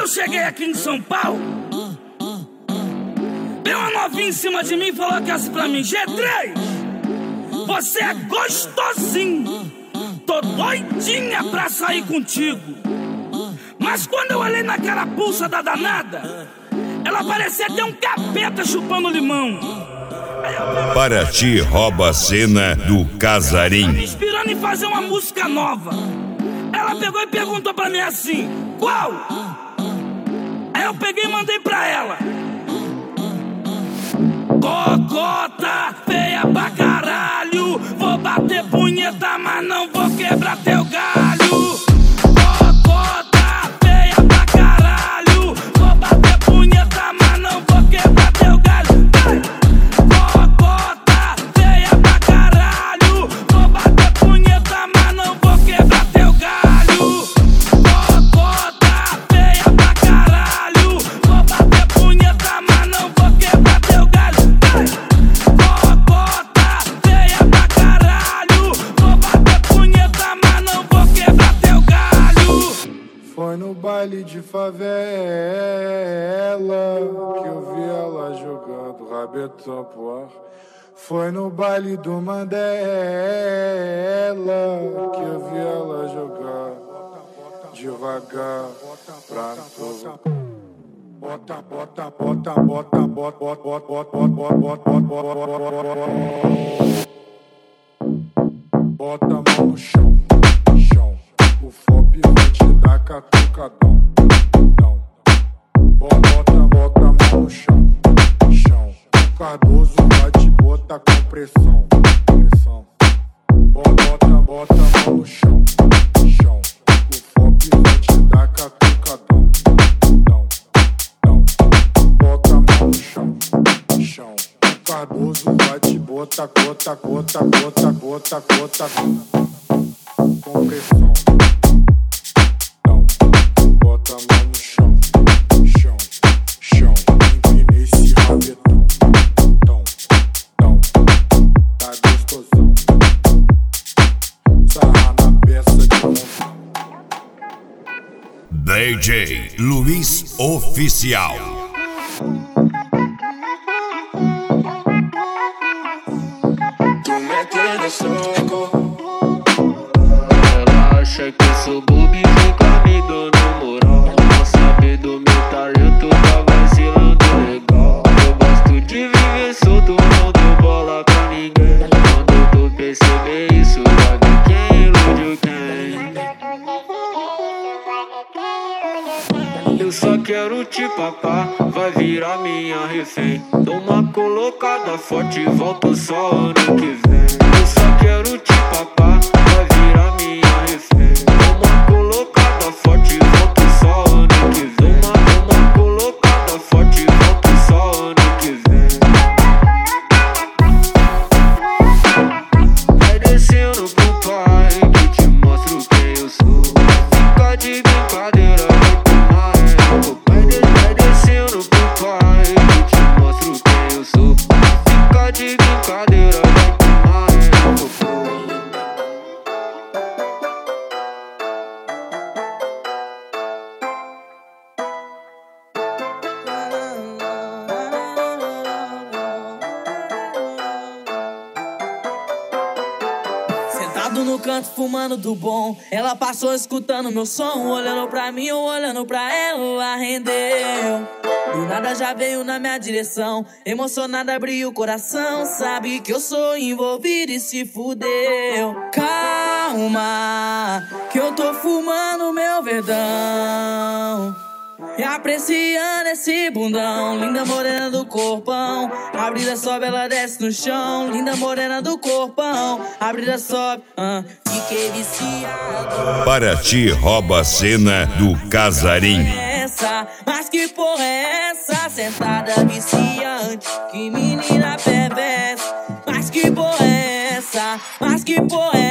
eu cheguei aqui em São Paulo, veio uma novinha em cima de mim e falou que assim pra mim: G3, você é gostosinho, tô doidinha pra sair contigo. Mas quando eu olhei na carapuça da danada, ela parecia ter um capeta chupando limão. Paraty rouba a cena do Casarim. Tá me inspirando em fazer uma música nova. Ela pegou e perguntou pra mim assim: qual? Aí eu peguei e mandei pra ela: cocota feia pra caralho, vou bater punheta, mas não vou quebrar teu galho. Cocota feia pra caralho, vou bater punheta, mas não vou quebrar teu galho. Cocota feia pra caralho, vou bater punheta, mas não vou quebrar teu galho. Cocota feia pra caralho, vou bater punheta, mas não vou quebrar teu galho. Cocota feia pra caralho, vou bater punheta, mas não vou quebrar teu galho. Foi no baile de favela que eu vi ela jogando rabetão pro ar. Foi no baile do Mandela que eu vi ela jogar devagar pra provocar. Bota, bota, bota, bota, bota, bota, bota, bota, bota, bota a mão no chão, chão. O FOP vai te dar catucadão, não. Bota, bota a mão no chão, chão. O Cardoso vai te botar com pressão, pressão. Bota, bota a mão no chão, chão. O FOP vai te dar catucadão, não, não. Bota a mão no chão, chão. O Cardoso vai te botar, gota, gota, gota, gota, gota, com pressão. Não, bota a mão no chão, chão, chão. Empina esse rabetão, tão, tão. Tá gostosão. Sarra na peça de montão. DJ Luiz Oficial. Tu me tienes loco. Ela acha que eu sou bobo e fica me dando moral. Não sabe do meu talento, tá vacilando legal. Eu gosto de viver solto, não dou bola pra ninguém. Quando tu perceber isso, vai ver quem iludiu quem. Eu só quero te papar, vai virar minha refém. Dou uma colocada forte e volto só ano que vem. Eu só quero te papar, vai virar minha refém. Dou uma colocada forte e volto só ano que vem. Uma colocada forte e volto só ano que vem. Vai descendo pro pai que te mostro quem eu sou. Fica de brincadeira, vai tomar real. Vai descendo pro pai que te mostro quem eu sou. Fica de brincadeira, vai tomar real. Sentado no canto fumando do bom, ela passou escutando meu som, olhando pra mim ou olhando pra ela, rendeu. Do nada já veio na minha direção, emocionada abriu o coração, sabe que eu sou envolvido e se fudeu. Calma, que eu tô fumando meu verdão e apreciando esse bundão. Linda morena do corpão, a brisa sobe, ela desce no chão. Linda morena do corpão, a brisa sobe, fiquei viciado. Paraty rouba a cena do Casarim. Mas que porra é essa? Sentada viciante, que menina perversa. Mas que porra é essa? Mas que porra é